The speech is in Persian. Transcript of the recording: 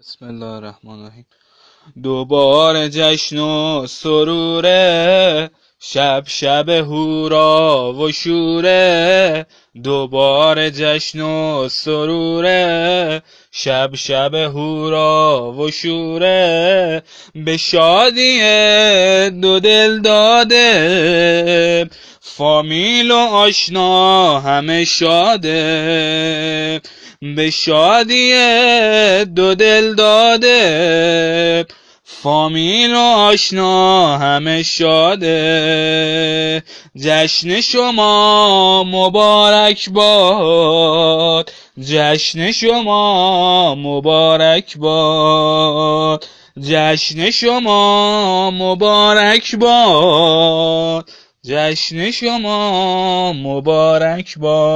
بسم الله الرحمن الرحیم. دوباره جشن و سروره، شب شب هورا و شوره. دوباره جشن و سروره، شب شب هورا و شوره. به شادی دو دل داده، فامیل و آشنا همه شاده. به شادی دو دل داده، فامیل و آشنا همه شاده. جشن شما مبارک باد، جشن شما مبارک باد، جشن شما مبارک باد، جشن شما مبارک باد.